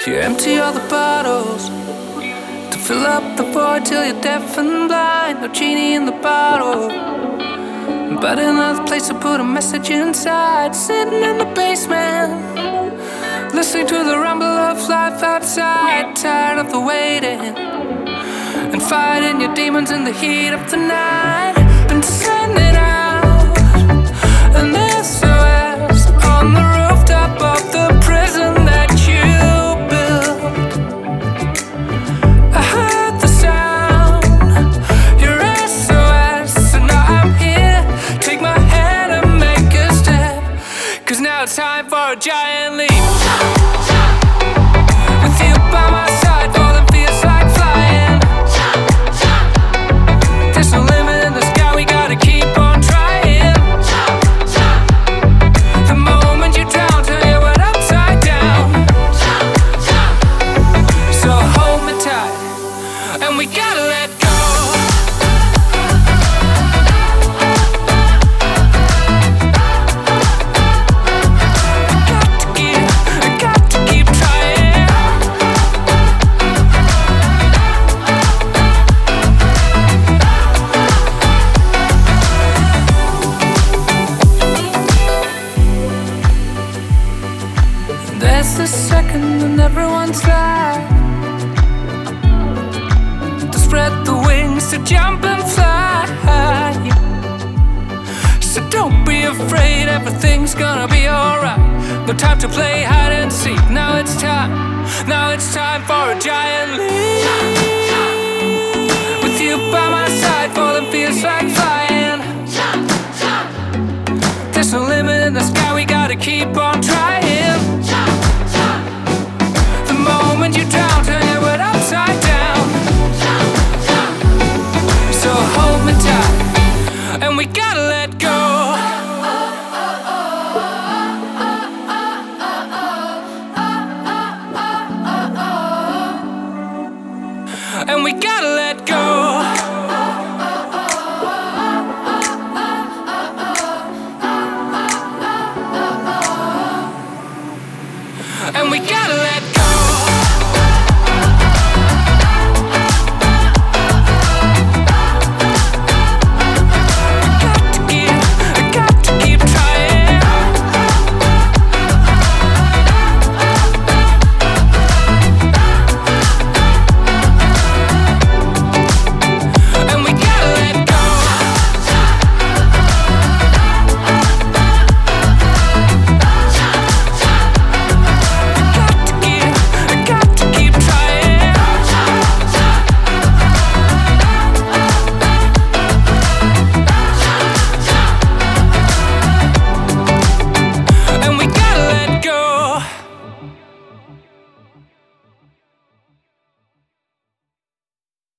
You empty all the bottles to fill up the void till you're deaf and blind. No genie in the bottle, but another place to put a message inside. Sitting in the basement, listening to the rumble of life outside. Tired of the waiting and fighting your demons in the heat of the night. Been sending out an SOS on the rooftop of the prison that you built. I heard the sound, your SOS, and now I'm here. Take my hand and make a step, 'cause now it's time for a giant leap. With you by my side, falling feels like flying. There's no limit in the sky, we gotta keep on trying. The moment you drown, turn your world upside down. So hold me tight, and we gotta let go. Got to keep trying. There's a second in everyone's life to spread the wings, to jump and fly. So don't be afraid, everything's gonna be alright. No time to play hide and seek. Now it's time for a giant leap. With you by my side, falling feels like flying. There's no limit in the sky, we gotta keep on trying. The moment you drown, turn your world upside down. So hold me tight, and we gotta let go. And we gotta let go. And we gotta let